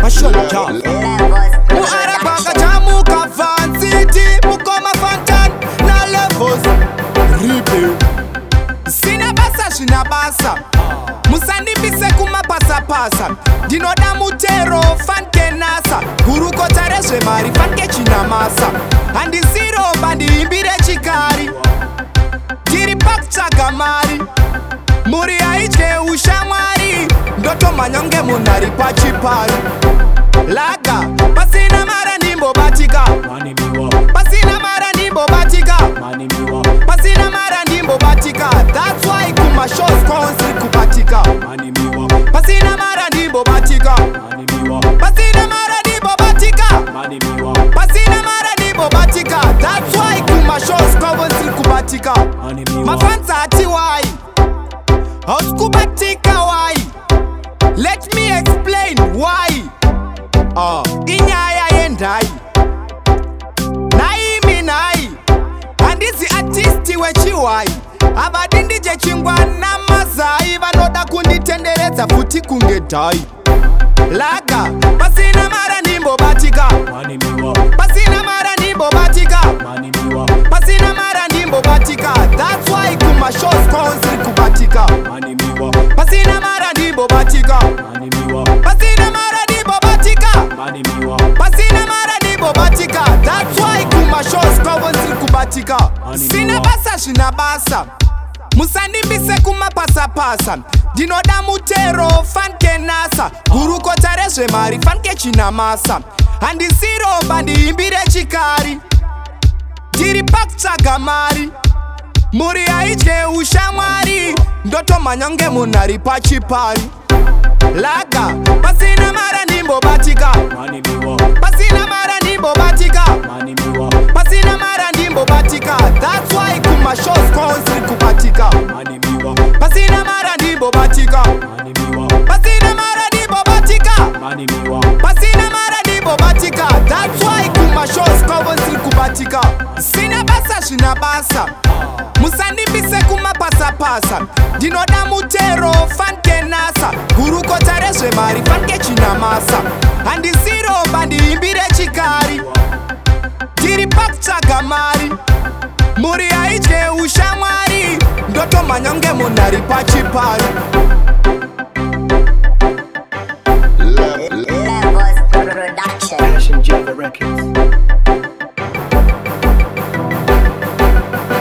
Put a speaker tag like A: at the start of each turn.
A: Passion Jam Muarabanga Jamu Kavan City Mukoma Fantan na Levels Ribe Sina basa shina basa Musandibise kuma pasa pasa Dinoda mutero fanke nasa Guruko tareswe mari fanke china masa Andi zero bandi imbire chikari Jiri pak chagamari Muri aiche ushamari Ndoto manyonge munari pachipari Laga pasina mara nimbo batika Pasina mara nimbo batika Pasina mara nimbo batika That's why kuma shows konsi kubatika Pasina mara nimbo batika Pasina mara nimbo batika Pasina mara nimbo batika That's why kuma shows konsi kubatika Mafansa ati why House kubatika why Let me explain why Inyaya yendai Naimi nai Andizi artisti wechiwai Abadindi je chingwa na mazai Vanoda kunditendereza futi kungedai Laga Pasina mara nimbo batika Pasina mara nimbo batika Pasina mara nimbo batika That's why kuma shows konsi kubatika Pasina mara nimbo batika Pasina mara nimbo batika Pasina mara nimbo batika That's why kuma shows konsi kubatika Sina basa shina basa Musandibise kuma pasa pasa Dinoda mutero fanke nasa Guruko tareswe mari fanke china masa Andi zero bandi imbire chikari Jiri pak chagamari Muri aiche ushamari Ndoto manyonge munari pachipari Laga Pasina mara nimbo batika Pasina mara nimbo batika Pasina mara nimbo batika That's why kuma shows konsi kubatika Pasina mara nimbo batika Pasina mara nimbo batika Pasina mara nimbo batika That's why kuma shows konsi kubatika Sina basa shina basa Musandibise kuma pasa pasa Dinoda mutero fanke nasa Guruko tareswe mari fanke china masa Andi zero bandi imbire chikari Jiri pak chagamari Muri aiche ushamari Ndoto manyonge munari pachipari
B: Levels Production.
C: Passion Jam Records.